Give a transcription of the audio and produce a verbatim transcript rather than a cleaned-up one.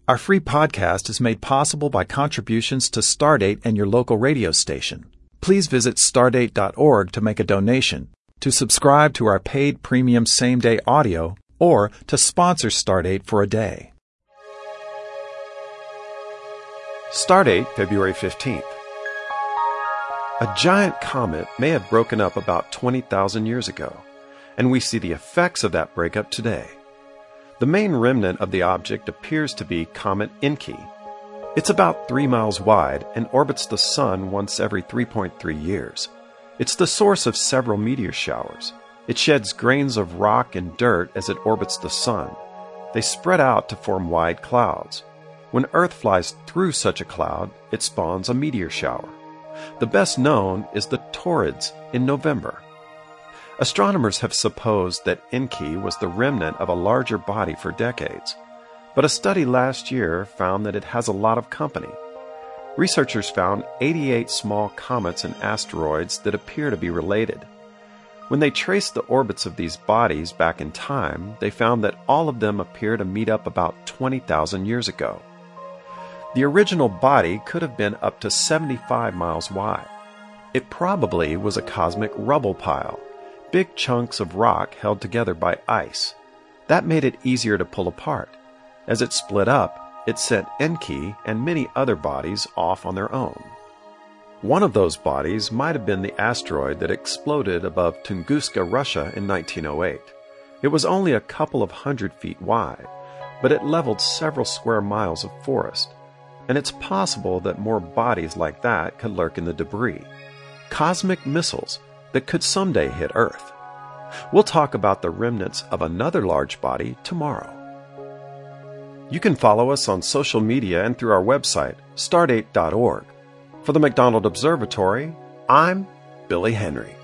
Our free podcast is made possible by contributions to Stardate and your local radio station. Please visit stardate dot org to make a donation, to subscribe to our paid premium same-day audio, or to sponsor Stardate for a day. Stardate, February fifteenth. A giant comet may have broken up about twenty thousand years ago, and we see the effects of that breakup today. The main remnant of the object appears to be Comet Encke. It's about three miles wide and orbits the Sun once every three point three years. It's the source of several meteor showers. It sheds grains of rock and dirt as it orbits the Sun. They spread out to form wide clouds. When Earth flies through such a cloud, it spawns a meteor shower. The best known is the Taurids in November. Astronomers have supposed that Encke was the remnant of a larger body for decades, but a study last year found that it has a lot of company. Researchers found eighty-eight small comets and asteroids that appear to be related. When they traced the orbits of these bodies back in time, they found that all of them appear to meet up about twenty thousand years ago. The original body could have been up to seventy-five miles wide. It probably was a cosmic rubble pile, big chunks of rock held together by ice. That made it easier to pull apart. As it split up, it sent Encke and many other bodies off on their own. One of those bodies might have been the asteroid that exploded above Tunguska, Russia in nineteen oh eight. It was only a couple of hundred feet wide, but it leveled several square miles of forest. And it's possible that more bodies like that could lurk in the debris. Cosmic missiles that could someday hit Earth. We'll talk about the remnants of another large body tomorrow. You can follow us on social media and through our website, stardate dot org. For the McDonald Observatory, I'm Billy Henry.